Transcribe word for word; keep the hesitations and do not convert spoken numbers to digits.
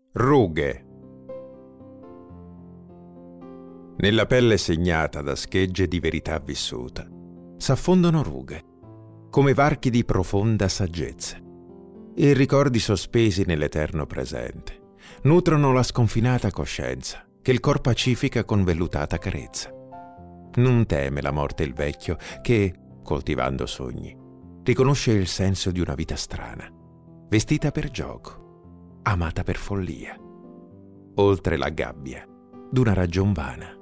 Rughe. Nella pelle segnata da schegge di verità vissuta s'affondono rughe, come varchi di profonda saggezza, e ricordi sospesi nell'eterno presente nutrono la sconfinata coscienza che il cor pacifica con vellutata carezza. Non teme la morte il vecchio che, coltivando sogni, riconosce il senso di una vita strana, vestita per gioco, amata per follia, oltre la gabbia d'una ragion vana.